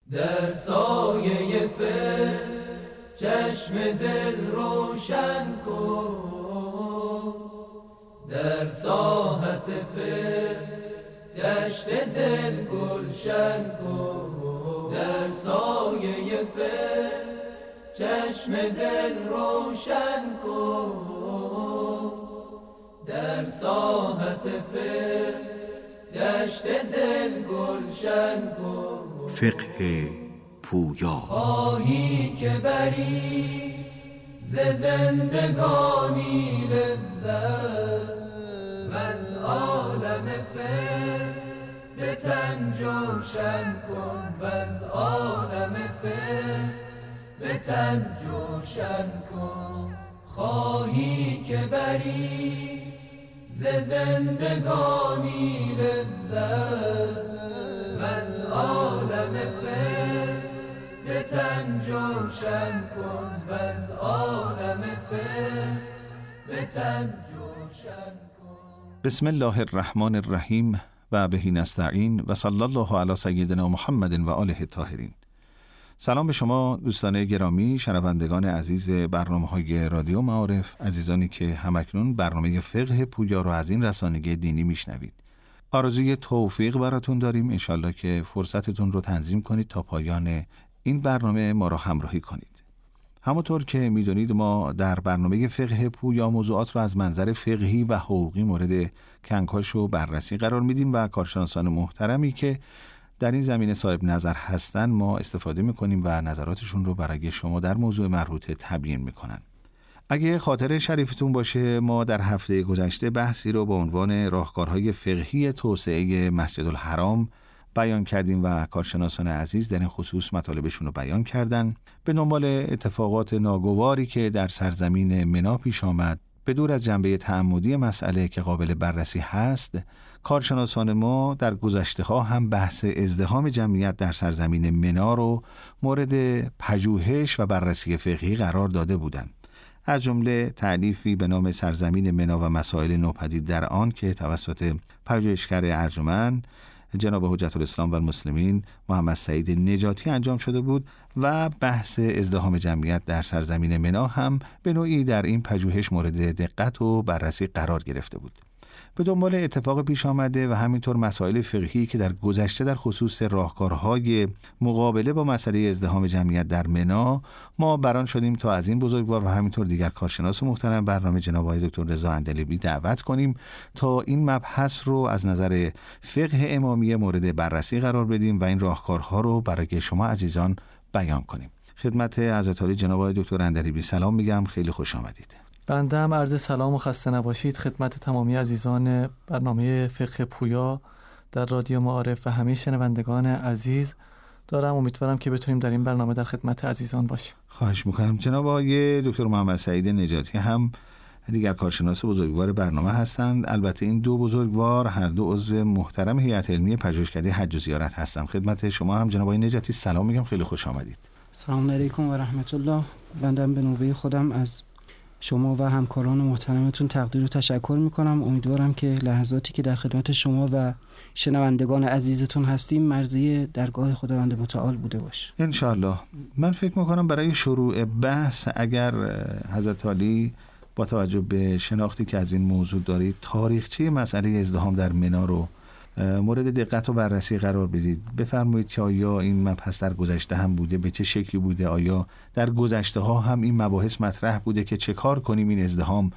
در سایه فقه چشم دل روشن کن، در ساحت فقه دشت دل گلشن کن، در سایه فقه چشم دل روشن کن، در ساحت فقه دشت دل گلشن کن. فقه پویا. خواهی که بری ز زندگانی لذت و از عالم فقه به تن جوشن کن، و از عالم فقه به تن جوشن کن. خواهی که بری ز زندگانی لذت و از عالم فقه به تن جوشن کن، و از عالم فقه به تن جوشن کن. بسم الله الرحمن الرحیم و بهی نستعین و صلی الله علی سیدنا محمد و آله الطاهرین. سلام به شما دوستان گرامی، شنوندگان عزیز برنامه‌های رادیو معارف، عزیزانی که همکنون برنامه فقه پویا رو از این رسانه دینی میشنوید. آرزوی توفیق براتون داریم، انشالله که فرصتتون رو تنظیم کنید تا پایان این برنامه ما رو همراهی کنید. همونطور که میدونید ما در برنامه فقه پویا موضوعات رو از منظر فقهی و حقوقی مورد کنکاش و بررسی قرار میدیم و کارشناسان محترمی که در این زمینه صاحب نظر هستن ما استفاده میکنیم و نظراتشون رو برای شما در موضوع مربوطه تبیین میکنن. اگه خاطر شریفتون باشه ما در هفته گذشته بحثی رو با عنوان راهکارهای فقهی توسعه مسجد الحرام بیان کردیم و کارشناسان عزیز در این خصوص مطالبشون رو بیان کردن. به دنبال اتفاقات ناگواری که در سرزمین منا پیش آمد، به دور از جنبه تعمدی مسئله که قابل بررسی هست، کارشناسان ما در گذشته ها هم بحث ازدحام جمعیت در سرزمین منا رو مورد پژوهش و بررسی فقهی قرار داده بودند. از جمله تألیفی به نام سرزمین منا و مسائل نوپدید در آن که توسط پژوهشگر ارجمند جناب حجت الاسلام و المسلمین محمد سعید نجاتی انجام شده بود و بحث ازدحام جمعیت در سرزمین منا هم به نوعی در این پژوهش مورد دقت و بررسی قرار گرفته بود. به دنبال اتفاق پیش آمده و همینطور مسائل فقهی که در گذشته در خصوص راهکارهای مقابله با مسئله ازدحام جمعیت در منا ما بران شدیم تا از این بزرگوار و همینطور دیگر کارشناس محترم برنامه جناب آقای دکتر رضا اندلیبی دعوت کنیم تا این مبحث رو از نظر فقه امامی مورد بررسی قرار بدیم و این راهکارها رو برای شما عزیزان بیان کنیم. خدمت حضرت عالی جناب آقای دکتر اندلیبی سلام میگم، خیلی خوش آمدید. بنده هم عرض سلام و خسته نباشید خدمت تمامی عزیزان برنامه فقه پویا در رادیو معارف و همه شنوندگان عزیز دارم. امیدوارم که بتونیم در این برنامه در خدمت عزیزان باشیم. خواهش میکنم. جناب آقای دکتر محمد سعید نجاتی هم دیگر کارشناس بزرگوار برنامه هستند. البته این دو بزرگوار هر دو عضو محترم هیئت علمی پژوهشکده حج و زیارت هستند. خدمت شما هم جناب آقای نجاتی سلام میگم، خیلی خوش آمدید. سلام علیکم و رحمت الله. بنده به نوبه خودم از شما و همکاران محترمتون تقدیر و تشکر میکنم. امیدوارم که لحظاتی که در خدمت شما و شنوندگان عزیزتون هستیم مرضی درگاه خداوند متعال بوده باشه انشالله. من فکر میکنم برای شروع بحث اگر حضرت عالی با توجه به شناختی که از این موضوع دارید تاریخچه مسئله ازدحام در منا رو مورد دقت و بررسی قرار بدید. بفرمایید که آیا این مبحث در گذشته هم بوده، به چه شکلی بوده، آیا در گذشته ها هم این مباحث مطرح بوده که چه کار کنیم این ازدحام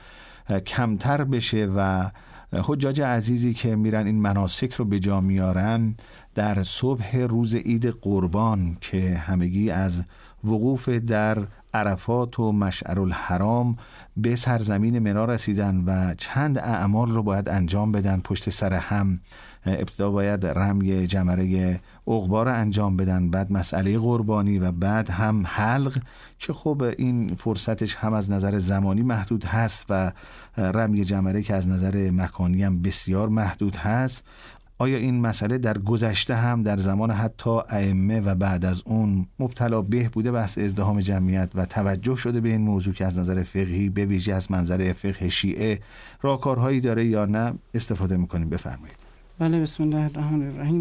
کمتر بشه و حجاج عزیزی که میرن این مناسک رو به جا میارن در صبح روز عید قربان که همگی از وقوف در عرفات و مشعر الحرام به سرزمین منا رسیدن و چند اعمال رو باید انجام بدن پشت سر هم. ابتدا باید رمی جمره عقبا رو انجام بدن، بعد مسئله قربانی و بعد هم حلق که خب این فرصتش هم از نظر زمانی محدود هست و رمی جمره که از نظر مکانی هم بسیار محدود هست. آیا این مسئله در گذشته هم در زمان حتی ائمه و بعد از اون مبتلا به بوده بحث ازدحام جمعیت و توجه شده به این موضوع که از نظر فقهی به ویژه از منظر فقه شیعه راهکارهایی داره یا نه؟ استفاده میکنیم. بفرمایید. بله، بسم الله الرحمن الرحیم.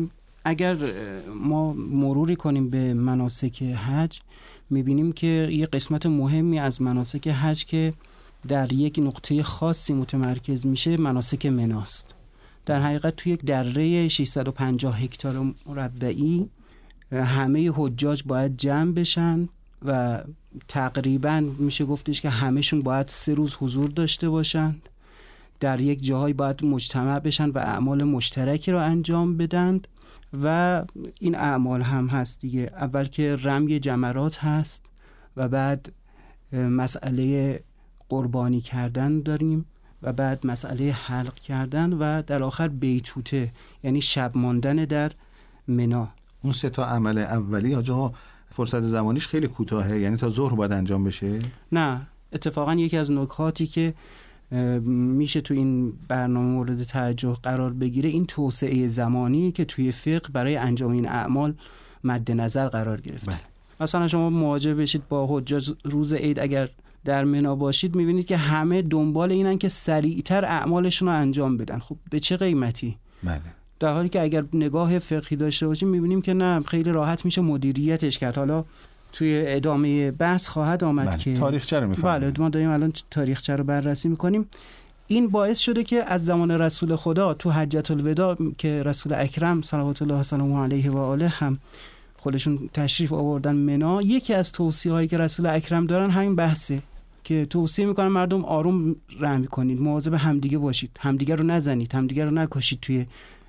اگر ما مروری کنیم به مناسک حج میبینیم که یه قسمت مهمی از مناسک حج که در یک نقطه خاصی متمرکز میشه مناسک مناست. در حقیقت توی یک دره 650 هکتار مربعی همه حجاج باید جمع بشن و تقریبا میشه گفتش که همهشون باید 3 روز حضور داشته باشن، در یک جاهای باید مجتمع بشن و اعمال مشترکی رو انجام بدن و این اعمال هم هست دیگه. اول که رمی جمرات هست و بعد مسئله قربانی کردن داریم و بعد مسئله حلق کردن و در آخر بیتوته، یعنی شب ماندن در منا. اون 3 تا عمل اولی آجا فرصت زمانیش خیلی کوتاهه، یعنی تا ظهر باید انجام بشه؟ نه، اتفاقا یکی از نکاتی که میشه تو این برنامه مورد توجه قرار بگیره این توسعه زمانی که توی فقه برای انجام این اعمال مد نظر قرار گرفته. مثلا شما مواجه بشید با حجاج روز عید، اگر در منا باشید میبینید که همه دنبال اینن که سریعتر اعمالشون رو انجام بدن. خب به چه قیمتی؟ بله. در حالی که اگر نگاه فقهی داشته باشیم میبینیم که نه، خیلی راحت میشه مدیریتش کرد. حالا توی ادامه بحث خواهد آمد که تاریخچه رو میفهمیم. بله، ما داریم الان تاریخچه رو بررسی میکنیم. این باعث شده که از زمان رسول خدا تو حجة الوداع که رسول اکرم صلوات الله وسلامه علیه و آله هم خودشون تشریف آوردن منا، یکی از توصیه‌هایی که رسول اکرم دارن همین بحثه که توصیه میکنن مردم آروم رمی کنید، مواظب همدیگه باشید، همدیگه رو نزنید، همدیگه رو نکشید توی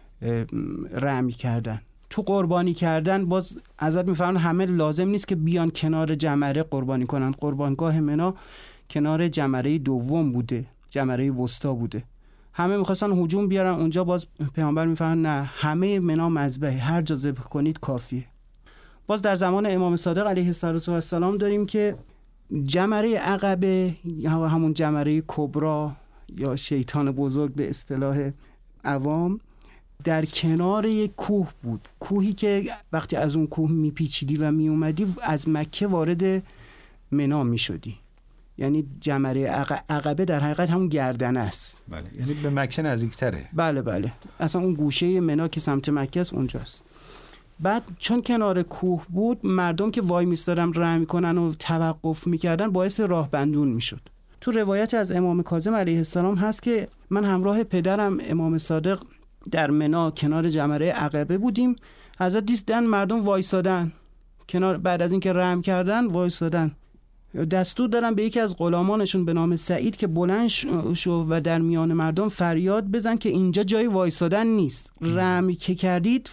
رمی کردن. تو قربانی کردن باز حضرت میفرمایند همه لازم نیست که بیان کنار جمره قربانی کنن. قربانگاه منا کنار جمره دوم بوده، جمره وسطا بوده. همه میخواستن هجوم بیارن اونجا، باز پیامبر میفرمایند نه، همه منا مذبحه، هر جا ذبح کنید کافیه. باز در زمان امام صادق علیه السلام داریم که جمره عقبه یا همون جمره کبرا یا شیطان بزرگ به اصطلاح عوام در کنار یک کوه بود، کوهی که وقتی از اون کوه میپیچیدی و میومدی از مکه وارد منا میشدی. یعنی جمره عقبه در حقیقت همون گردنه است. بله، یعنی به مکه نزدیکتره. بله، اصلا اون گوشه منا که سمت مکه است اونجاست. بعد چون کنار کوه بود، مردم که وای میستادن رمی میکنن و توقف میکردن باعث راه بندون میشد. تو روایت از امام کاظم علیه السلام هست که من همراه پدرم امام صادق در منا کنار جمره عقبه بودیم. حضرت دیدن مردم وایسادن کنار، بعد از اینکه رحم کردن وایسادن. دستور دارن به یکی از غلامانشون به نام سعید که بلند شو و در میان مردم فریاد بزن که اینجا جای وایسادن نیست، رحم که کردید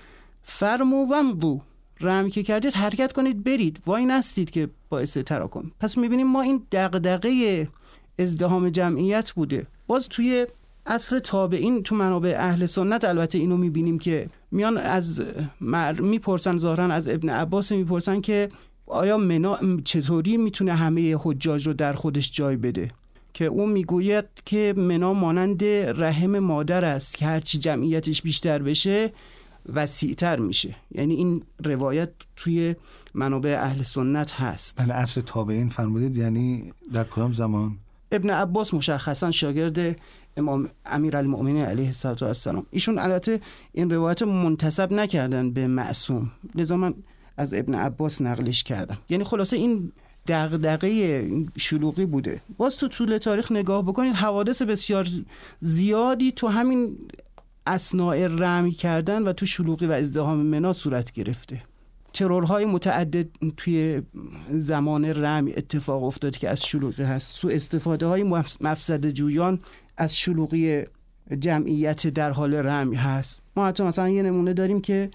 فرمو ومضو، رحم که کردید حرکت کنید برید، وای نستید که باعث تراکم. پس میبینیم ما این دغدغه ازدحام جمعیت بوده. باز توی عصر تابعین تو منابع اهل سنت البته اینو میبینیم که میان از میپرسن، ظاهرا از ابن عباس میپرسن که آیا منا چطوری میتونه همه حجاج رو در خودش جای بده، که اون میگوید که منا مانند رحم مادر است که هرچی جمعیتش بیشتر بشه وسیع‌تر میشه. یعنی این روایت توی منابع اهل سنت هست. عصر تابعین فرمودید یعنی در کدام زمان؟ ابن عباس مشخصا شاگرد امام امیرالمؤمنین علیه السلام. ایشون البته این روایت منتسب نکردن به معصوم، لذا من از ابن عباس نقلش کردم. یعنی خلاصه این دغدغه شلوغی بوده. باز تو طول تاریخ نگاه بکنید، حوادث بسیار زیادی تو همین اثناء رمی کردن و تو شلوغی و ازدحام منا صورت گرفته. ترورهای متعدد توی زمان رمی اتفاق افتاد که از شلوغی هست. سوء استفاده های مفسده جویان از شلوغی جمعیت در حال رمی هست. ما حتی مثلا یه نمونه داریم که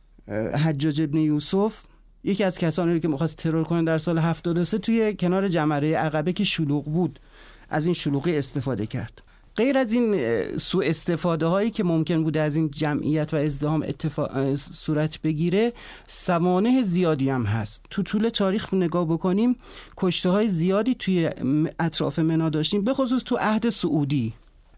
حجاج ابن یوسف یکی از کسانی رو که می‌خواست ترور کنه در سال 73 توی کنار جمره عقبه که شلوغ بود از این شلوغی استفاده کرد. غیر از این سوء استفاده هایی که ممکن بوده از این جمعیت و ازدحام صورت بگیره، سوانح زیادی هم هست. تو طول تاریخ نگاه بکنیم کشته های زیادی توی اطراف منا داشتیم، به خصوص تو عهد سعودی.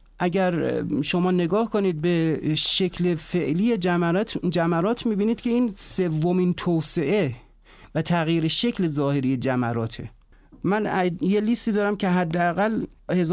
اگر شما نگاه کنید به شکل فعلی جمرات میبینید که این سومین توسعه و تغییر شکل ظاهری جمراته. من یه لیستی دارم که حداقل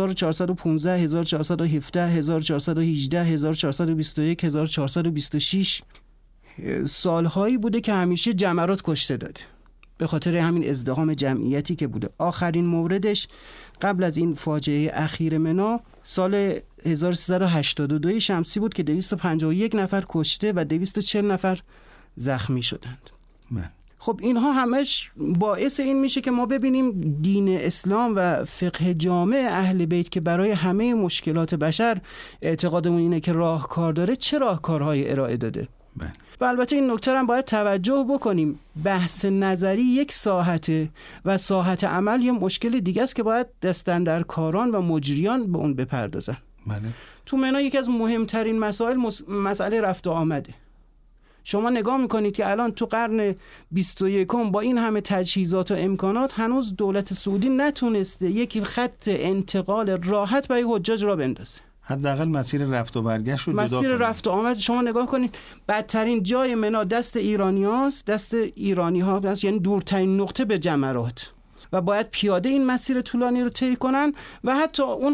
1415 1417 1418 1421 1426 سالهایی بوده که همیشه جمرات کشته داده به خاطر همین ازدحام جمعیتی که بوده. آخرین موردش قبل از این فاجعه اخیر منا سال 1382 شمسی بود که 251 نفر کشته و 240 نفر زخمی شدند. خب اینها همش باعث این میشه که ما ببینیم دین اسلام و فقه جامع اهل بیت که برای همه مشکلات بشر اعتقادمون اینه که راهکار داره، چه راهکارهای ارائه داده. و البته این نکته هم باید توجه بکنیم، بحث نظری یک ساحته و ساحت عمل یه مشکل دیگه است که باید دستاندرکاران و مجریان به اون بپردازن. تو منا یکی از مهمترین مسائل مسئله رفت و آمده. شما نگاه میکنید که الان تو قرن 21 با این همه تجهیزات و امکانات هنوز دولت سعودی نتونسته یک خط انتقال راحت برای حجاج را بندازه. حداقل مسیر رفت و برگشت رو جدا کنید. مسیر رفت و آمد شما نگاه کنید، بدترین جای منا دست ایرانیاست، دست ایرانی ها هست، یعنی دورترین نقطه به جمرات و باید پیاده این مسیر طولانی رو طی کنن و حتی اون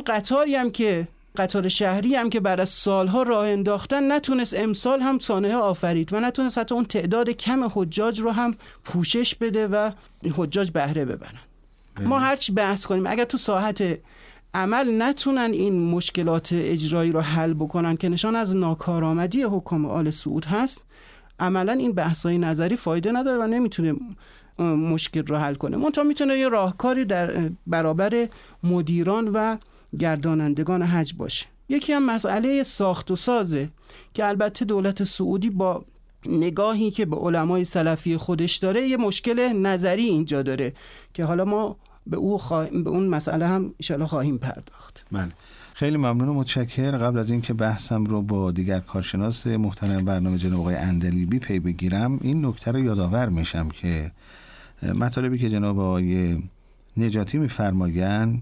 قطار شهری هم که بعد از سالها راه انداختن نتونست امسال هم سانحه آفرید و نتونست حتی اون تعداد کم حجاج رو هم پوشش بده و حجاج بهره ببرن. ما هرچی بحث کنیم اگر تو ساحت عمل نتونن این مشکلات اجرایی رو حل بکنن که نشان از ناکارآمدی حکام آل سعود هست، عملا این بحث‌های نظری فایده نداره و نمیتونه مشکل رو حل کنه. منتها میتونه یه راهکاری در برابر مدیران و گردانندگان حج باشه. یکی هم مسئله ساخت و سازه که البته دولت سعودی با نگاهی که به علمای سلفی خودش داره یه مشکل نظری اینجا داره که حالا ما به اون مسئله هم انشاءالله خواهیم پرداخت. من خیلی ممنون و متشکر. قبل از اینکه بحثم رو با دیگر کارشناس محترم برنامه جناب آقای اندلیبی پی بگیرم، این نکته رو یادآور میشم که مطالبی که جناب آقای نجاتی میفرمایند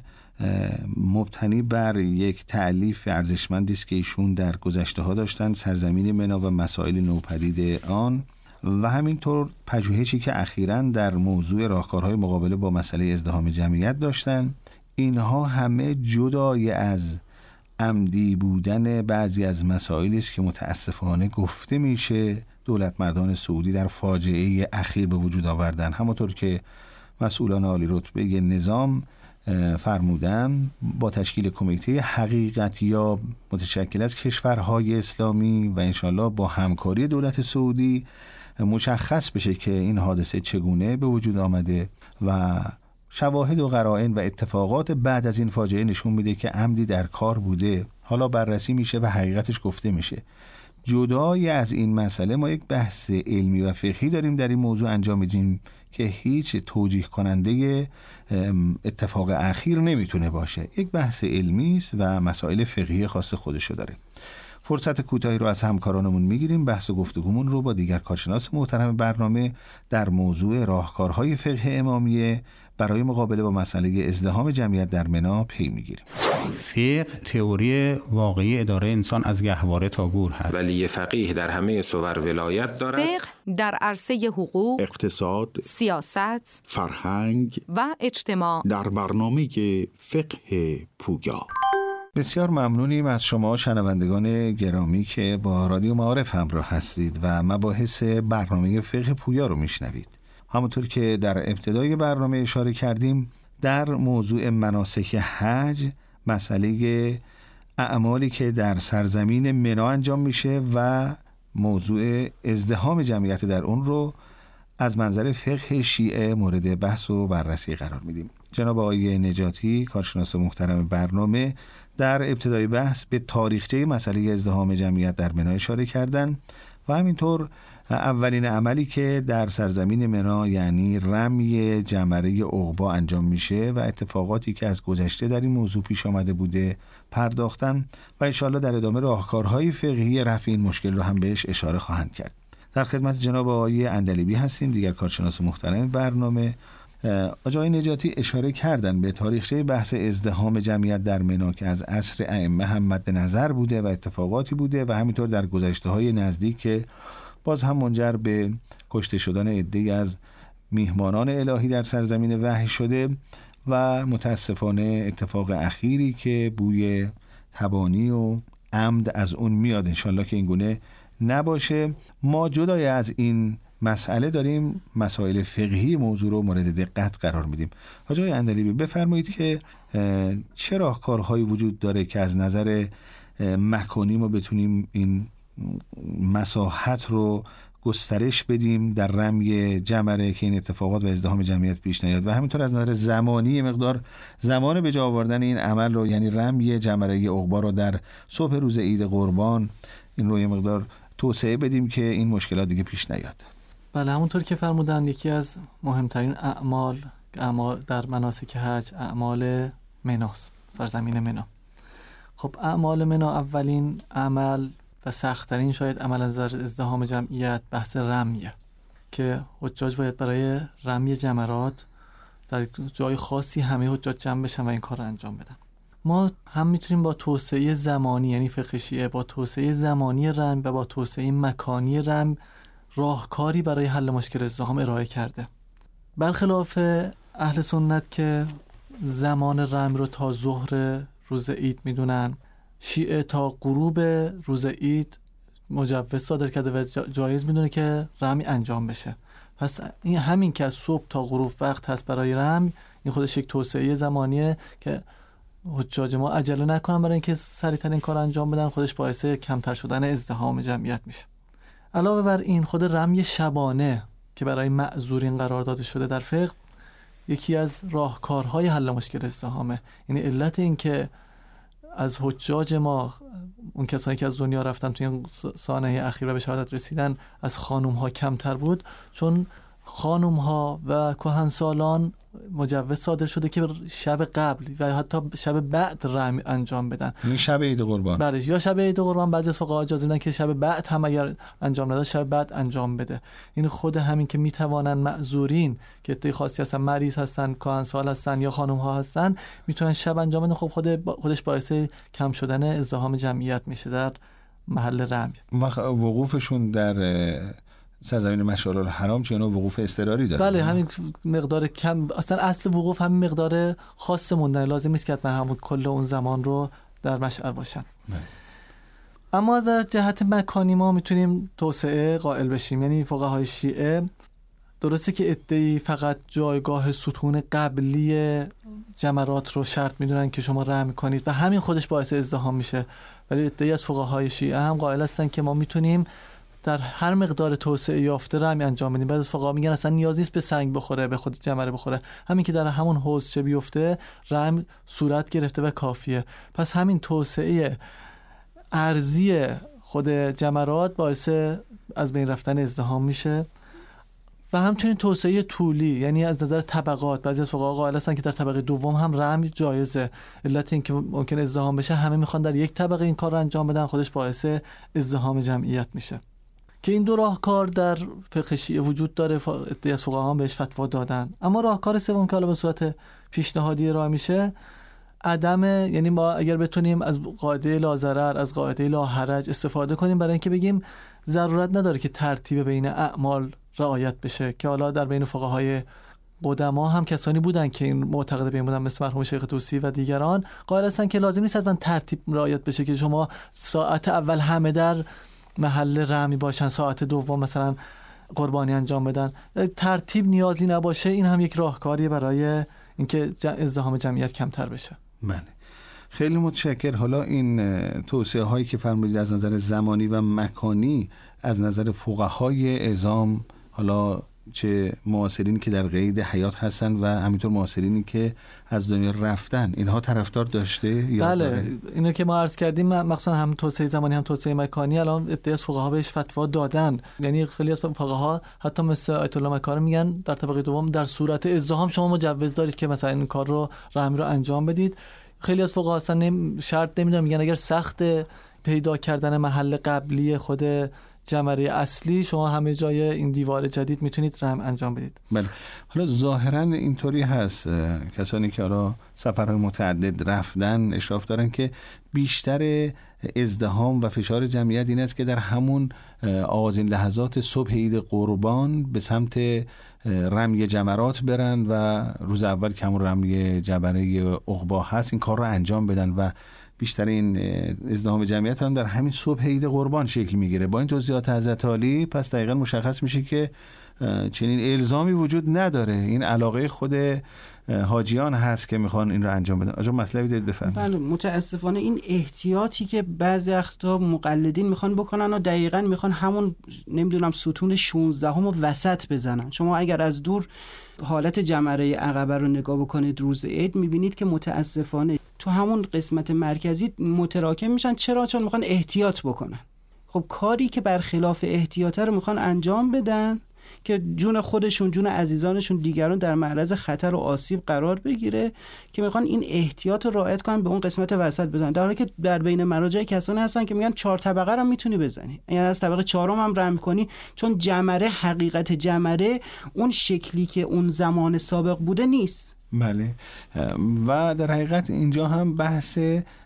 مبتنی بر یک تألیف ارزشمندی است که ایشون در گذشته ها داشتن، سرزمین منا و مسائل نوپدید آن و همینطور پژوهشی که اخیراً در موضوع راهکارهای مقابله با مسئله ازدحام جمعیت داشتن. اینها همه جدای از عمدی بودن بعضی از مسائلی است که متاسفانه گفته میشه دولت مردان سعودی در فاجعه اخیر به وجود آوردن. همونطور که مسئولان عالی رتبه نظام فرمودن، با تشکیل کمیته حقیقتیاب متشکل از کشورهای اسلامی و انشالله با همکاری دولت سعودی مشخص بشه که این حادثه چگونه به وجود آمده و شواهد و قرائن و اتفاقات بعد از این فاجعه نشون میده که عمدی در کار بوده. حالا بررسی میشه و حقیقتش گفته میشه. جدای از این مسئله ما یک بحث علمی و فقهی داریم در این موضوع انجام میدیم که هیچ توجیه کننده اتفاق اخیر نمیتونه باشه. یک بحث علمی است و مسائل فقهی خاص خودشو داره. فرصت کوتاهی رو از همکارانمون میگیریم. بحث و گفتگومون رو با دیگر کارشناس محترم برنامه در موضوع راهکارهای فقه امامیه برای مقابله با مسئله ازدحام جمعیت در منا پی میگیریم. فقه تئوری واقعی اداره انسان از گهواره تا گور هست. ولی فقیه در همه صور ولایت دارد. فقه در عرصه حقوق، اقتصاد، سیاست، فرهنگ و اجتماع در برنامه فقه پویا. بسیار ممنونیم از شما شنوندگان گرامی که با رادیو معارف همراه هستید و مباحث برنامه فقه پویا رو میشنوید. همونطور که در ابتدای برنامه اشاره کردیم، در موضوع مناسک حج، مسئله اعمالی که در سرزمین منا انجام میشه و موضوع ازدحام جمعیت در اون رو از منظر فقه شیعه مورد بحث و بررسی قرار میدیم. جناب آقای نجاتی کارشناس محترم برنامه در ابتدای بحث به تاریخچه مسئله ازدحام جمعیت در منا اشاره کردن و همینطور اولین عملی که در سرزمین منا یعنی رمی جمره عقبا انجام میشه و اتفاقاتی که از گذشته در این موضوع پیش آمده بوده پرداختن و انشاءالله در ادامه راهکارهای فقهی رفع این مشکل رو هم بهش اشاره خواهند کرد. در خدمت جناب آقای اندلیبی هستیم، دیگر کارشناس محترم برنامه. آقای نجاتی اشاره کردن به تاریخچه بحث ازدحام جمعیت در منا که از عصر ائمه هم مد نظر بوده و اتفاقاتی بوده و همینطور در گذشته‌های نزدیک که باز هم منجر به کشته شدن عده‌ای از میهمانان الهی در سرزمین وحی شده و متاسفانه اتفاق اخیری که بوی تبانی و عمد از اون میاد، انشالله که این گونه نباشه. ما جدای از این مسئله داریم مسائل فقهی موضوع رو مورد دقت قرار میدیم. حاج آقای اندلیبی بفرمایید که چه راهکارهایی وجود داره که از نظر مکانی ما بتونیم این مساحت رو گسترش بدیم در رمی جمره که این اتفاقات و ازدحام جمعیت پیش نیاد، و همینطور از نظر زمانی مقدار زمان به جا آوردن این عمل رو، یعنی رمی جمره عقبا رو در صبح روز عید قربان، این رو یه مقدار توسعه بدیم که این مشکلات دیگه پیش نیاد. بله، همونطور که فرمودن یکی از مهمترین اعمال در مناسک حج اعمال مناست، سرزمین منا. خب اعمال منا اولین عمل و سخت‌ترین شاید عمل از ازدحام جمعیت بحث رمیه که حجاج باید برای رمی جمرات در جای خاصی همه حجاج جمع بشن و این کار رو انجام بدن. ما هم میتونیم با توسعه زمانی، یعنی فقه شیعه با توسعه زمانی رمی و با توسعه مکانی رمی راهکاری برای حل مشکل ازدحام ارائه کرده. برخلاف اهل سنت که زمان رمی رو تا ظهر روز عید میدونن، شیعه تا غروب روز عید مجوز صادر کرده و جایز میدونه که رمی انجام بشه. پس این همین که از صبح تا غروب وقت هست برای رمی، این خودش یک توسعه زمانیه که حجاج ما عجله نکنن برای اینکه سریعتر این کار انجام بدن، خودش باعث کمتر شدن ازدحام جمعیت میشه. علاوه بر این خود رمی شبانه که برای معذورین قرار داده شده در فقه یکی از راهکارهای حل مشکل ازدحامه. یعنی علت این که از حجاج ما، اون کسانی که از دنیا رفتن توی این سانحه اخیر و به شهادت رسیدن، از خانوم ها کمتر بود، چون خانوم ها و کهنسالان مجوز صادر شده که شب قبل و حتی شب بعد رمی انجام بدن. یعنی شب عید قربان. بله، یا شب عید قربان. بعضی از فقها اجازه میدن که شب بعد هم اگر انجام نداد شب بعد انجام بده. این خود همین که میتوانن معذورین که عده خاصی هستن، مریض هستن، کهنسال هستن یا خانم ها هستن، میتونن شب انجام بدن. خب خودش باعث کم شدن ازدحام جمعیت میشه در محل رمی. وقوفشون در سرزمین مشعر الحرام چه نوع وقوف اضطراری داره؟ بله، همین مقدار کم، اصلا اصل وقوف همین مقدار خاص موندن، لازم نیست که حتما همون کل اون زمان رو در مشعر باشن. اما از جهت مکانی ما میتونیم توسعه قائل بشیم. یعنی فقهای شیعه درسته که عده‌ای فقط جایگاه ستون قبلی جمرات رو شرط میدونن که شما رمی کنید و همین خودش باعث ازدحام میشه، ولی عده‌ای از فقهای شیعه هم قائل هستن که ما میتونیم در هر مقدار توسعه یافته رمی انجام بدیم. بعضی از فقها میگن اصلا نیاز نیست به سنگ بخوره، به خود جمره بخوره، همین که در همون حوض چه بیفته رمی صورت گرفته و کافیه. پس همین توسعه ارضی خود جمرات باعث از بین رفتن ازدحام میشه و همچنین توسعه طولی، یعنی از نظر طبقات. بعضی از فقها قائل هستن که در طبقه دوم هم رمی جایزه. علت این که ممکن ازدحام بشه، همه میخوان در یک طبقه این کار رو انجام بدن، خودش باعث ازدحام جمعیت میشه. که این دو راهکار در فقه شیعه وجود داره، عده‌ای از فقها بهش فتوا دادن. اما راهکار سوم که حالا به صورت پیشنهادی ارائه میشه عدم، یعنی ما اگر بتونیم از قاعده لا ضرر، از قاعده لا حرج استفاده کنیم برای اینکه بگیم ضرورت نداره که ترتیب بین اعمال رعایت بشه، که حالا در بین فقهای قدما هم کسانی بودن که این معتقد به این بودن، مثل مرحوم شیخ طوسی و دیگران، قائل هستن که لازم نیست حتما ترتیب رعایت بشه که شما ساعت اول همه در محل رمی باشن، ساعت دوم مثلا قربانی انجام بدن، ترتیب نیازی نباشه. این هم یک راهکاریه برای اینکه ازدحام جمعیت کمتر بشه. بله، خیلی متشکر. حالا این توصیه هایی که فرمودید از نظر زمانی و مکانی از نظر فقهای عظام، حالا چه معاصرین که در قید حیات هستن و همینطور معاصرینی که از دنیا رفتن، اینها طرفدار داشته؟ بله، اینو که ما عرض کردیم، مخصوصا هم توسعه زمانی هم توسعه مکانی، الان عده‌ای از فقها بهش فتوا دادن. یعنی خیلی از فقها حتی مثل آیت الله مکارم میگن در طبقه دوم در صورت ازدحام شما مجوز دارید که مثلا این کار رو رمی رو انجام بدید. خیلی از فقها اصلا شرط نمیدونن، میگن اگر سخت پیدا کردن محل قبلی خود جمره اصلی، شما همه جای این دیوار جدید میتونید رم انجام بدید. بله، حالا ظاهرا اینطوری هست، کسانی که حالا سفرهای متعدد رفتن اشراف دارن که بیشتر ازدحام و فشار جمعیت این است که در همون آغازین لحظات صبح عید قربان به سمت رمی جمرات برن و روز اول که همون رمی جمره عقبا هست این کار رو انجام بدن و بیشتر این ازدحام جمعیت هم در همین صبح عید قربان شکل میگیره. با این توضیحات حضرت عالی پس دقیقاً مشخص میشه که چنین الزامی وجود نداره، این علاقه خود حاجیان هست که میخوان این رو انجام بدن. آجا مطلبی دارید بفرمایید. بله، متاسفانه این احتیاطی که بعضی وقتا مقلدین میخوان بکنن و دقیقاً میخوان همون نمیدونم ستون 16 و وسط بزنن. شما اگر از دور حالت جمره عقبه رو نگاه بکنید روز عید میبینید که متاسفانه تو همون قسمت مرکزی متراکم میشن. چرا؟ چون میخوان احتیاط بکنن. خب کاری که برخلاف احتیاط رو میخوان انجام بدن که جون خودشون، جون عزیزانشون، دیگران در معرض خطر و آسیب قرار بگیره، که میخوان این احتیاط رو رعایت کنن، به اون قسمت وسط بزنن، در حالی که در بین مراجع کسانی هستن که میگن 4 طبقه رو میتونی بزنی، یعنی از طبقه 4 هم رم کنی، چون جمره، حقیقت جمره اون شکلی که اون زمان سابق بوده نیست. بله، و در حقیقت اینجا هم بحث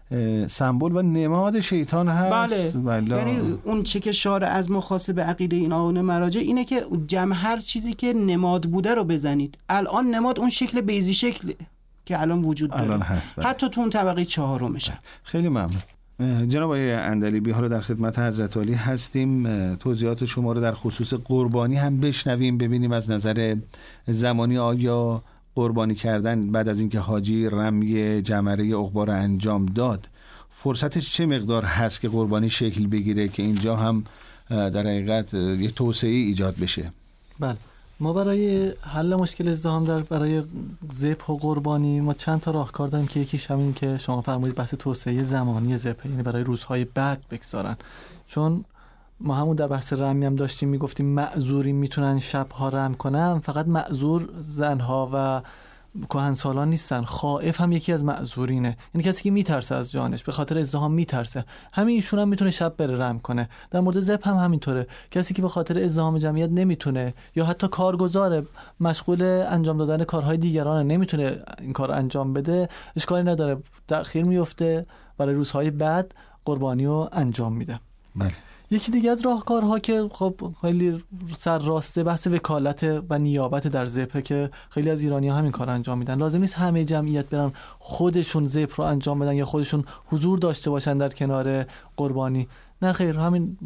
سمبل و نماد شیطان هست. بله. یعنی اون چه که شارع از مخاصب عقیده این آن مراجع اینه که هر چیزی که نماد بوده رو بزنید. الان نماد اون شکل بیضی شکل که الان وجود داره، الان هست. بله. حتی تو اون طبقه 4 میشه. خیلی ممنون جناب آقای اندلیبی. حالا در خدمت حضرت عالی هستیم، توضیحات شما رو در خصوص قربانی هم بشنویم، ببینیم از نظر زمانی آیا قربانی کردن بعد از اینکه حاجی رمی جمره عقبا رو انجام داد فرصتش چه مقدار هست که قربانی شکل بگیره که اینجا هم در حقیقت یه توسعه ایجاد بشه؟ بله، ما برای حل مشکل ازدحام برای ذبح و قربانی ما چند تا راهکار داریم که یکیش همین که شما فرمودید بحث توسعه زمانی ذبح، یعنی برای روزهای بعد بگذارن. چون ما همون در بحث رمی هم داشتیم میگفتیم معذورین میتونن شبها رم کنن، فقط معذور زنها و کهنسالان نیستن، خائف هم یکی از معذورینه، یعنی کسی که میترسه از جانش، به خاطر ازدحام میترسه، همین ایشون هم میتونه شب بره رم کنه. در مورد ذبح هم همینطوره، کسی که به خاطر ازدحام جمعیت نمیتونه یا حتی کارگزاره مشغول انجام دادن کارهای دیگرانه نمیتونه این کار انجام بده، اشکالی نداره، تأخیر میفته، برای روزهای بعد قربانی رو انجام میده. بله. یکی دیگه از راهکارها که خب خیلی سر راسته بحث وکالت و نیابت در ذبح که خیلی از ایرانی‌ها همین کار انجام میدن. لازم نیست همه جمعیت برن خودشون ذبح رو انجام بدن یا خودشون حضور داشته باشن در کنار قربانی. نه خیر، همین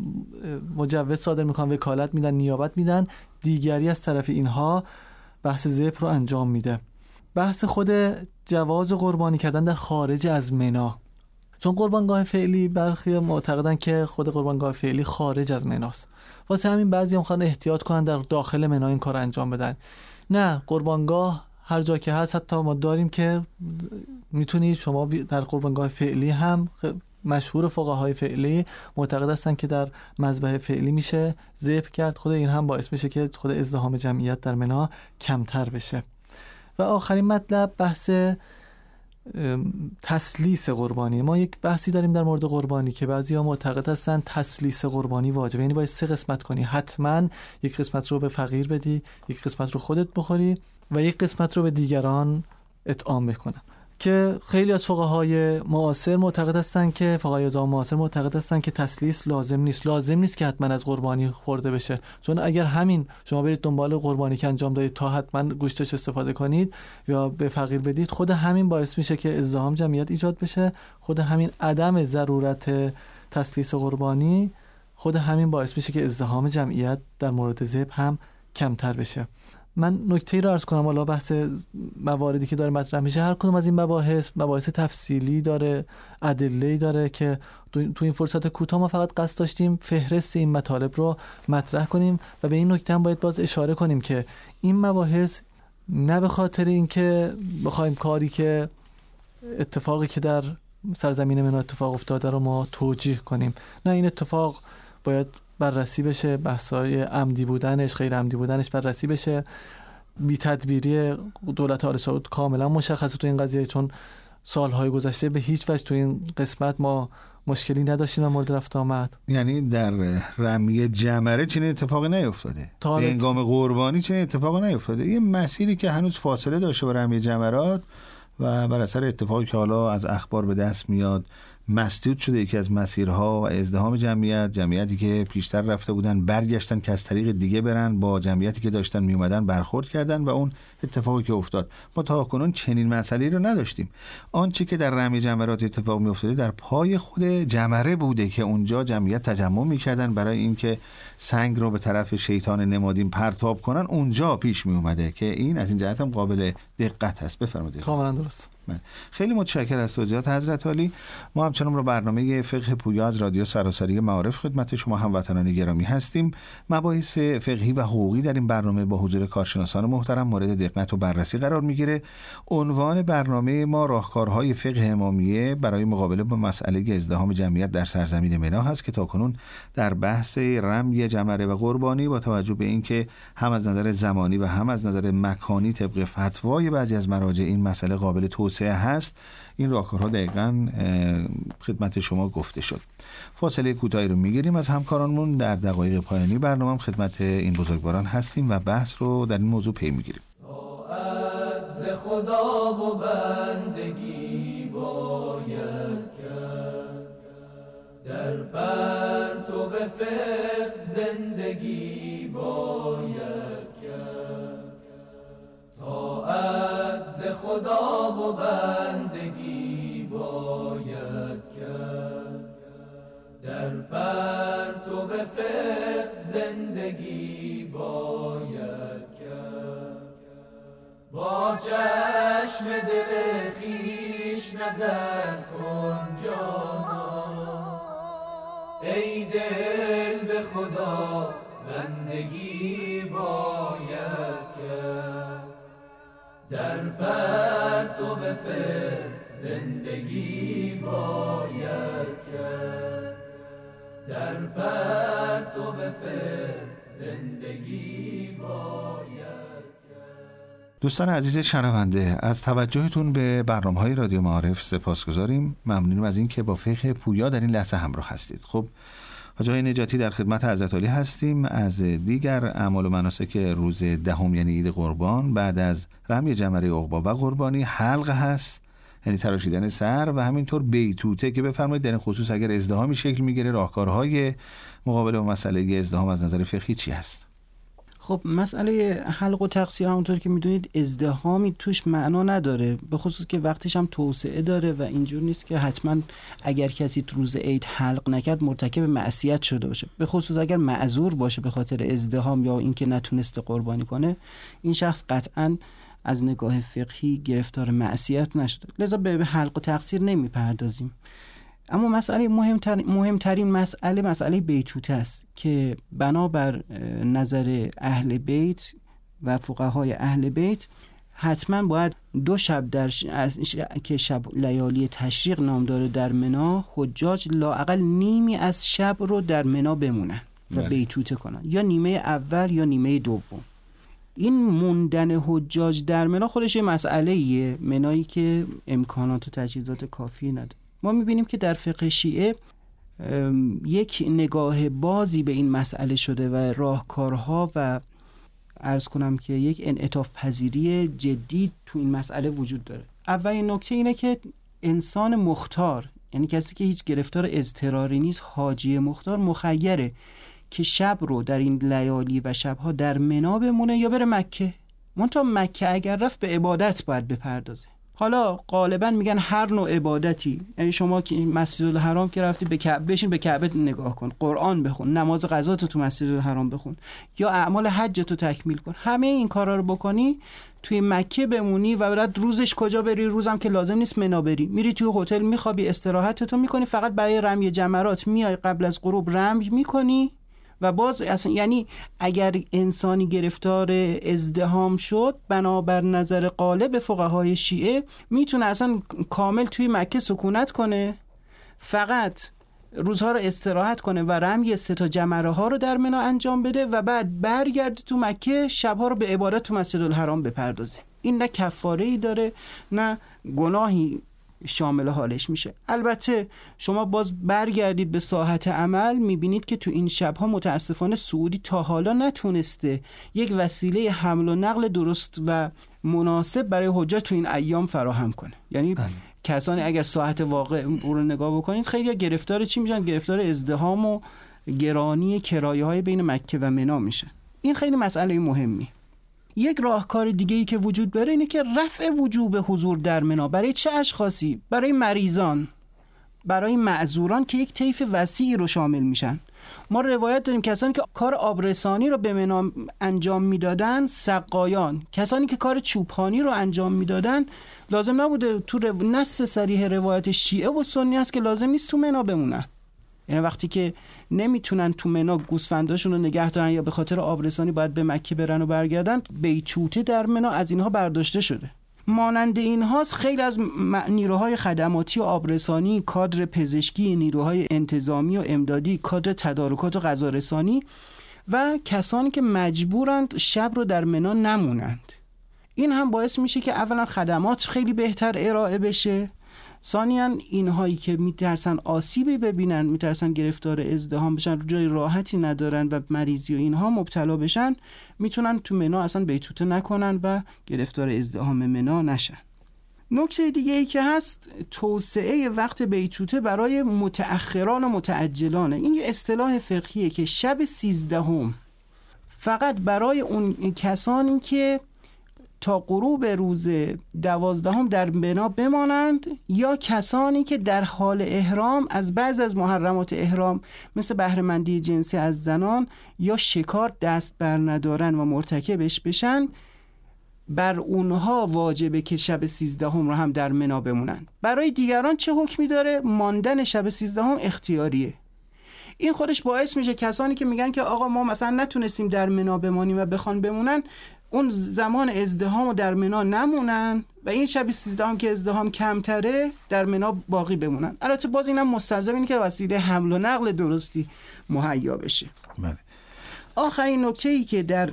مجوز صادر میکنن، وکالت میدن، نیابت میدن، دیگری از طرف اینها بحث ذبح رو انجام میده. بحث خود جواز قربانی کردن در خارج از منی، چون قربانگاه فعلی برخی معتقدن که خود قربانگاه فعلی خارج از مناست، واسه همین بعضی هم خواهن احتیاط کنن در داخل منی این کار انجام بدن. نه، قربانگاه هر جا که هست، حتی ما داریم که میتونید شما در قربانگاه فعلی هم، مشهور فقهای فعلی معتقد هستن که در مذبح فعلی میشه ذبح کرد، خود این هم باعث میشه که خود ازدحام جمعیت در منی کمتر بشه. و آخرین مطلب بحث تسلیس قربانی. ما یک بحثی داریم در مورد قربانی که بعضی‌ها معتقد هستن تسلیس قربانی واجبه، یعنی باید 3 قسمت کنی، حتما یک قسمت رو به فقیر بدی، یک قسمت رو خودت بخوری و یک قسمت رو به دیگران اطعام بکنی. که خیلی از فقهای معاصر معتقد هستن که تسلیس لازم نیست که حتما از قربانی خورده بشه، چون اگر همین شما برید دنبال قربانی که انجام دادید تا حتما گوشتش استفاده کنید یا به فقیر بدید، خود همین باعث میشه که ازدحام جمعیت ایجاد بشه، خود همین عدم ضرورت تسلیس قربانی خود همین باعث میشه که ازدحام جمعیت در مورد ذبح هم کمتر بشه. من نکته‌ای رو عرض کنم، حالا بحث مواردی که داره مطرح میشه، هر کدوم از این مباحث تفصیلی داره، ادله‌ای داره که تو این فرصت کوتاه ما فقط قصد داشتیم فهرست این مطالب رو مطرح کنیم و به این نکته هم باید باز اشاره کنیم که این مباحث نه به خاطر اینکه بخوایم کاری که اتفاقی که در سرزمین منی اتفاق افتاده رو ما توجیه کنیم، نه، این اتفاق باید بررسی بشه، بحث‌های عمدی بودنش، غیر عمدی بودنش بررسی بشه. بی تدبیری دولت آل سعود کاملا مشخصه تو این قضیه، چون سالهای گذشته به هیچ وجه تو این قسمت ما مشکلی نداشتیم مورد رفت آمد. یعنی در رمی جمره چنین اتفاقی نیفتاده، به هنگام قربانی چنین اتفاقی نیفتاده. یه مسیری که هنوز فاصله داشته با رمی جمرات و بر اثر اتفاقی که حالا از اخبار به دست میاد مسدود شده یکی از مسیرها و ازدحام جمعیتی که پیشتر رفته بودن برگشتن که از طریق دیگه برن، با جمعیتی که داشتن می اومدن برخورد کردن و اون اتفاقی که افتاد. ما تا کنون چنین مسئله‌ای رو نداشتیم. آنچه که در رمی جمرات اتفاق می افتاده در پای خود جمره بوده که اونجا جمعیت تجمع می‌کردن برای اینکه سنگ رو به طرف شیطان نمادین پرتاب کنن. اونجا پیش می اومده که این از این جهت هم قابل دقت است. بفرمایید. کاملا درست. خیلی متشکرم از توضیحات حضرت عالی. ما همچنان رو برنامه فقه پویا از رادیو سراسری معارف خدمت شما هموطنان گرامی هستیم. مباحث فقهی و حقوقی در این برنامه با حضور کارشناسان محترم مورد دقت و بررسی قرار میگیره. عنوان برنامه ما راهکارهای فقه امامیه برای مقابله با مسئله ازدحام جمعیت در سرزمین منا هست که تاکنون در بحث رمی جمره و قربانی با توجه به اینکه هم از نظر زمانی و هم از نظر مکانی طبق فتوای بعضی از مراجع این مسئله قابل توسعه هست، این راهکارها دقیقاً خدمت شما گفته شد. فاصله کوتاهی رو میگیریم از همکارانمون. در دقایق پایانی برنامه خدمت این بزرگواران هستیم و بحث رو در این موضوع پی میگیریم. ز خدا و بندگی باید کرد، در پرتو فقه زندگی باید کرد. طاعت ز خدا و بندگی باید کرد، در پرتو فقه زندگی باید کرد. با چشم دل خویش نظر کن جانا، ای دل به خدا بندگی باید کرد، در پرتو فقه زندگی باید کرد، در پرتو فقه زندگی باید. دوستان عزیز شنونده، از توجهتون به برنامه‌های رادیو معارف سپاسگزاریم. ممنونیم از این که با فقه پویا در این لحظه همراه هستید. خب حاجی نجاتی در خدمت حضرت عالی هستیم. از دیگر اعمال و مناسک روز دهم یعنی عید قربان بعد از رمی جمره عقبا و قربانی حلقه هست، یعنی تراشیدن سر، و همینطور بیتوته که بفرمایید در این خصوص اگر ازدحامی شکل میگیره راهکارهای مقابله با مسئله ازدحام از نظر فقهی چی هست؟ خب مسئله حلق و تقصیر همونطور که میدونید ازدحامی توش معنا نداره، به خصوص که وقتش هم توسعه داره و اینجور نیست که حتما اگر کسی تو روز عید حلق نکرد مرتکب معصیت شده باشه، به خصوص اگر معذور باشه به خاطر ازدحام یا اینکه نتونسته قربانی کنه، این شخص قطعا از نگاه فقهی گرفتار معصیت نشده، لذا به حلق و تقصیر نمیپردازیم. اما مسئله مهمترین مسئله بیتوته است که بنابر نظر اهل بیت و فقهای اهل بیت حتما باید 2 شب که شب لیالی تشریق نام داره در منا، حجاج لااقل نیمی از شب رو در منا بمونن و بیتوته کنن، یا نیمه اول یا نیمه دوم. این موندن حجاج در منا خودش یه مسئله‌ایه، منایی که امکانات و تجهیزات کافی نداره. ما میبینیم که در فقه شیعه یک نگاه بازی به این مسئله شده و راهکارها و عرض کنم که یک انعطاف پذیری جدی تو این مسئله وجود داره. اولین نکته اینه که انسان مختار، یعنی کسی که هیچ گرفتار اضطراری نیست، حاجی مختار، مخیره که شب رو در این لیالی و شبها در منا بمونه یا بره مکه. منتها مکه اگر رفت به عبادت باید بپردازه. حالا غالبا میگن هر نوع عبادتی، یعنی شما که مسجدالحرام که رفتی به کعبه بشین، به کعبه نگاه کن، قرآن بخون، نماز قضا تو مسجدالحرام بخون، یا اعمال حج تو تکمیل کن، همه این کارا رو بکنی، توی مکه بمونی و بعد روزش کجا بری؟ روزم که لازم نیست منا بری، میری توی هتل میخوابی، استراحتتو میکنی، فقط برای رمی جمرات میای قبل از غروب رمی میکنی و باز اصلا، یعنی اگر انسانی گرفتار ازدحام شد بنابر نظر غالب فقهای شیعه میتونه اصلا کامل توی مکه سکونت کنه، فقط روزها رو استراحت کنه و رمی 3 تا جمره ها رو در منا انجام بده و بعد برگرده تو مکه، شبها رو به عبادت تو مسجدالحرام بپردازه. این نه کفاره‌ای داره نه گناهی شامل حالش میشه. البته شما باز برگردید به ساحت عمل، میبینید که تو این شبها متاسفانه سعودی تا حالا نتونسته یک وسیله حمل و نقل درست و مناسب برای حجاج تو این ایام فراهم کنه. یعنی کسانی اگر ساحت واقع رو نگاه بکنید خیلی گرفتار چی میشن؟ گرفتار ازدحام و گرانی کرایه‌های بین مکه و منی میشن. این خیلی مسئله مهمی. یک راهکار دیگه ای که وجود داره اینه که رفع وجوب حضور در منی برای چه اشخاصی؟ برای مریضان، برای معذوران که یک طیف وسیعی رو شامل میشن. ما روایت داریم کسانی که کار آبرسانی رو به منی انجام میدادن سقایان، کسانی که کار چوپانی رو انجام میدادن لازم نبوده، تو نص صریح روایت شیعه و سنی هست که لازم نیست تو منی بمونن. یعنی وقتی که نمیتونن تو منی گوسفنداشون رو نگه دارن یا به خاطر آبرسانی باید به مکه برن و برگردن، بیتوته در منی از اینها برداشته شده. مانند اینهاست خیلی از نیروهای خدماتی و آبرسانی، کادر پزشکی، نیروهای انتظامی و امدادی، کادر تدارکات و غذارسانی و کسانی که مجبورند شب رو در منی نمونند. این هم باعث میشه که اولا خدمات خیلی بهتر ارائه بشه، ثانیاً اینهایی که میترسن آسیبی ببینن، میترسن گرفتار ازدحام بشن، جای راحتی ندارن و مریضی و اینها مبتلا بشن، میتونن تو منی اصلا بیتوته نکنن و گرفتار ازدحام منی نشن. نکته دیگه ای که هست توسعه وقت بیتوته برای متأخران و متعجلانه. این یه اصطلاح فقهیه که شب 13 فقط برای اون کسانی که تا غروب روز 12 در بنا بمانند یا کسانی که در حال احرام از بعض از محرمات احرام مثل بهره‌مندی جنسی از زنان یا شکار دست بر ندارن و مرتکبش بشن، بر اونها واجبه که شب 13 رو هم در بنا بمونن. برای دیگران چه حکمی داره؟ ماندن شب 13 اختیاریه. این خودش باعث میشه کسانی که میگن که آقا ما مثلا نتونستیم در بنا بمانیم و بخوان بمونن، اون زمان ازدحام رو در منی نمونن و این شب 13 که ازدحام کمتره در منی باقی بمونن. البته باز اینم مستلزم اینه که وسیله حمل و نقل درستی مهیا بشه. بله. آخرین نکته‌ای که در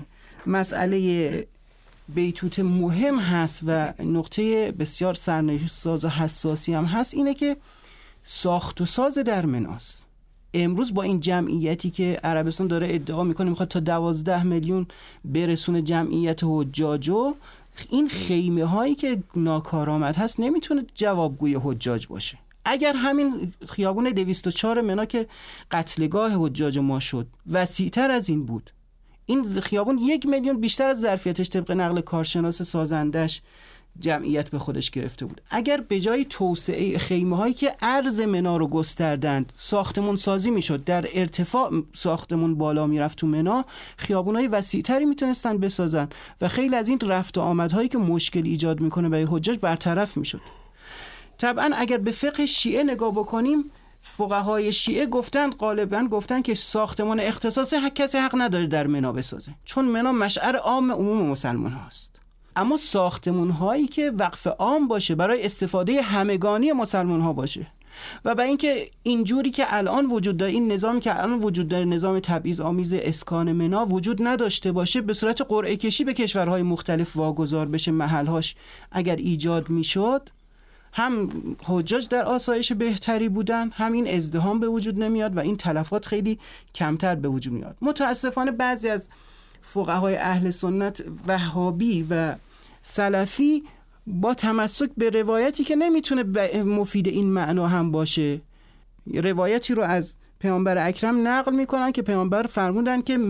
مسئله بیتوته مهم هست و نقطه بسیار سرنوشت‌ساز و حساسی هم هست اینه که ساخت و ساز در مناست. امروز با این جمعیتی که عربستان داره ادعا میکنه میخواد تا 12 میلیون برسونه جمعیت حجاجو، این خیمه هایی که ناکارآمد هست نمیتونه جوابگوی حجاج باشه. اگر همین خیابون 204 منی که قتلگاه حجاج ما شد وسیع‌تر از این بود، این خیابون 1 میلیون بیشتر از ظرفیتش طبق نقل کارشناس سازندش جمعیت به خودش گرفته بود. اگر به جای توسعه خیمه هایی که عرض منی رو گستردند ساختمون سازی میشد، در ارتفاع ساختمون بالا میرفت تو منی، خیابونای وسیع‌تری میتونستن بسازن و خیلی از این رفت و آمدهایی که مشکل ایجاد میکنه برای حجاج برطرف میشد. طبعا اگر به فقه شیعه نگاه بکنیم، فقهای شیعه غالبا گفتن که ساختمان اختصاصی کسی حق نداره در منی بسازه، چون منی مشعر عام عموم مسلمان هاست. اما ساختمون هایی که وقف عام باشه، برای استفاده همگانی مسلمان ها باشه و با اینکه اینجوری که الان وجود داره، این نظامی که الان وجود داره، نظام تبعیض آمیز اسکان منی وجود نداشته باشه، به صورت قرعه کشی به کشورهای مختلف واگذار بشه، محلهاش اگر ایجاد میشد، هم حجاج در آسایش بهتری بودن، هم این ازدحام به وجود نمیاد و این تلفات خیلی کمتر به وجود میاد. متاسفانه بعضی از فقهای اهل سنت وهابی و سلفی با تمسک به روایتی که نمیتونه مفید این معنا هم باشه، روایتی رو از پیامبر اکرم نقل میکنن که پیامبر فرمودن که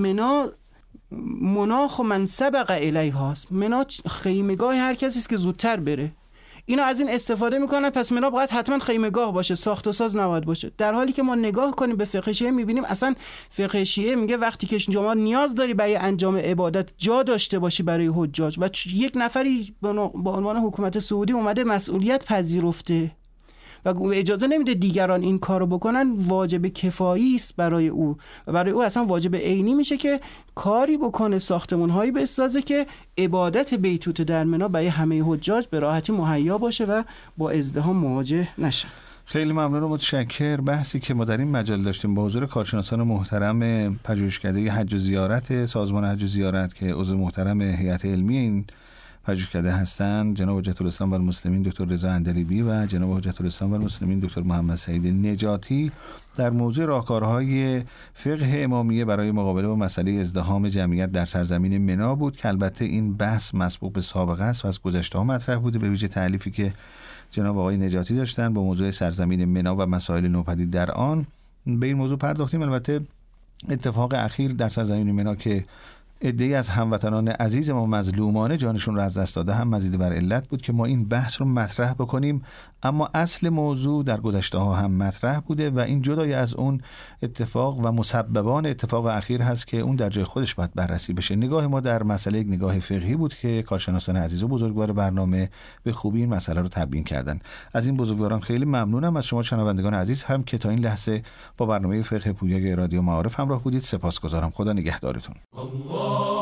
مناخ من سبق الیهاست، منی خیمگاه هر کسی است که زودتر بره. اینا از این استفاده میکنن، پس منی باید حتما خیمگاه باشه، ساخت و ساز نباید باشه. در حالی که ما نگاه کنیم به فقه شیعه میبینیم اصلا فقه شیعه میگه وقتی که شما نیاز داری برای انجام عبادت جا داشته باشی برای حجاج و یک نفری با عنوان حکومت سعودی اومده مسئولیت پذیرفته و اجازه نمیده دیگران این کارو بکنن، واجب کفایی است برای او و برای او اصلا واجب عینی میشه که کاری بکنه، ساختمان‌هایی بسازه که عبادت بیتوته در منی برای همه حجاج به راحتی مهیا باشه و با ازدحام مواجه نشه. خیلی ممنون و متشکر. بحثی که ما در این مجال داشتیم با حضور کارشناسان محترم پژوهشکده حج و زیارت سازمان حج و زیارت که عضو محترم هیئت علمی این پژوهشکده هستند، جناب حجت الاسلام و المسلمین دکتر رضا اندلیبی و جناب حجت الاسلام و المسلمین دکتر محمد سعید نجاتی در موضوع راهکارهای فقه امامیه برای مقابله با مسئله ازدحام جمعیت در سرزمین منا بود که البته این بحث مسبوق به سابقه است و از گذشته ها مطرح بوده، به ویژه تألیفی که جناب آقای نجاتی داشتن با موضوع سرزمین منا و مسائل نوپدید در آن. به این موضوع پرداختیم. البته اتفاق اخیر در سرزمین منا که عده‌ای از هموطنان عزیز ما مظلومانه جانشون رو از دست داده هم مزید بر علت بود که ما این بحث رو مطرح بکنیم، اما اصل موضوع در گذشته ها هم مطرح بوده و این جدای از اون اتفاق و مسببان اتفاق اخیر هست که اون در جای خودش باید بررسی بشه. نگاه ما در مسئله یک نگاه فقهی بود که کارشناسان عزیز و بزرگوار برنامه به خوبی این مسئله رو تبیین کردن. از این بزرگواران خیلی ممنونم. از شما شنوندگان عزیز هم که تا این لحظه با برنامه فقه پویا رادیو معارف همراه بودید سپاسگزارم. خدا نگهدارتون.